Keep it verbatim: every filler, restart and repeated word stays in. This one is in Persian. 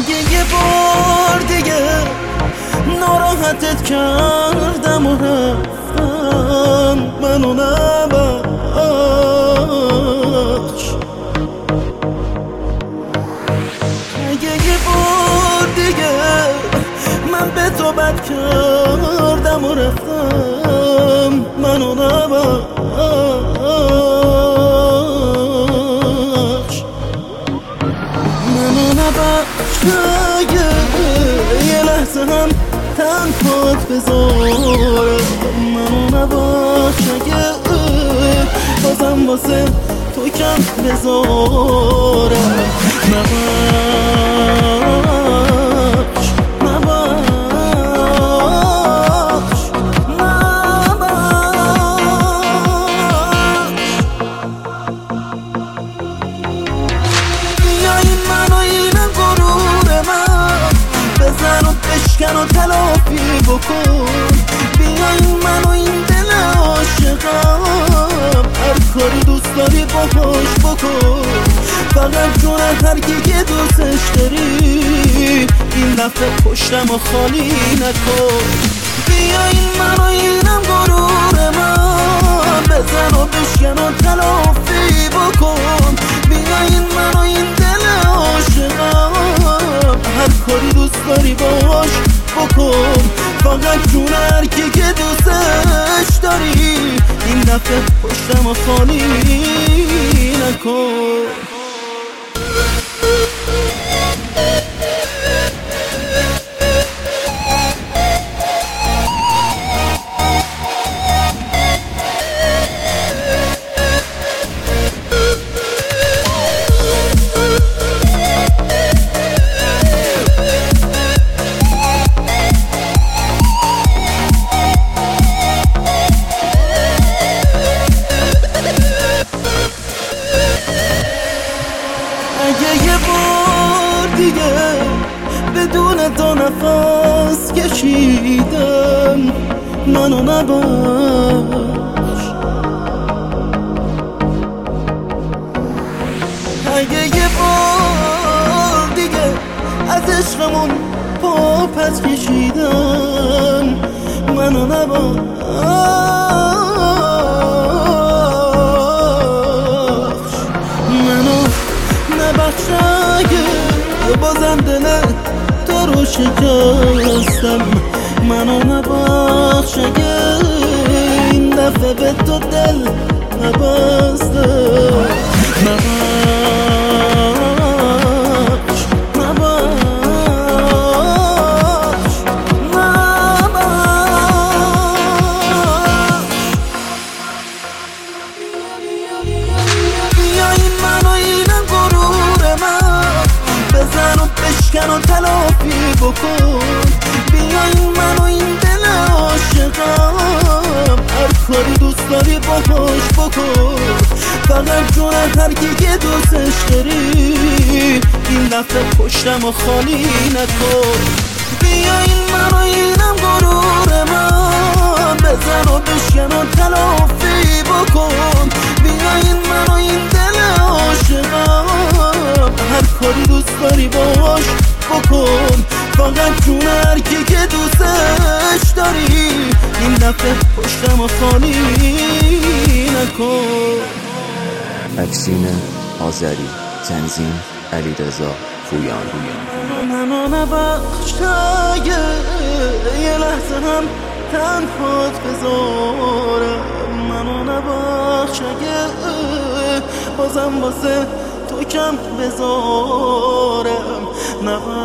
اگه یه بار دیگه ناراحتت کردم و رفتم، منو نبخش. اگه یه بار دیگه من به تو بد کردم و رفتم، منو نبخش. منو نبخش اگه یه لحظه هم تنهات بذارم، منو نبخش اگه بازم واسه تو کم بذارم. نبخش نبخش نبخش. بیا این منو اینم غرور من، بزن و بشکن و تلافی بکن. بیا این منو این دل عاشقم، هر کاری دوست داری باهاش بکن. فقط جون هر کی که دوستش داری، این دفعه پشتم و خالی نکن. بیا این منو اینم غرور من، بزن و بشکن و تلافی بکن. بیا این منو این دل عاشقم، هر کاری دوست داری باهاش بکن. فقط جون هر کی که دوستش داری، این دفعه پشتم و خالی نکن. اگه یه بار دیگه بدون تو نفس کشیدم، منو نبخش. اگه یه بار دیگه از عشقمون پا پس کشیدم، منو نبخش. منو نبخش اگه بازم دل تو رو شکستم، منو نبخش اگه این دفعه به تو دل نبستم. نبخش نبخش نبخش. بیا این منو اینم غرور من، بزن و بشکن و تلافی بکن. بیا این منو این دل عاشقم، هر کاری دوست داری باهاش بکن. فقط جون هر کی که دوستش داری، این دفعه پشتم و خالی نکن. بیا این منو اینم غرور من، بزن و بشکن و تلافی بکن. بیا این منو این دل عاشقم، هر کاری دوست داری باهاش بکن. فقط جون هر کی که دوستش داری، این دفعه پشتم و خالی نکن. اکسین آذری، تنظیم علیرضا پویان. منو نبخش اگه یه لحظه هم تنهات بذارم، منو نبخش اگه بازم واسه تو کم بذارم. نبخش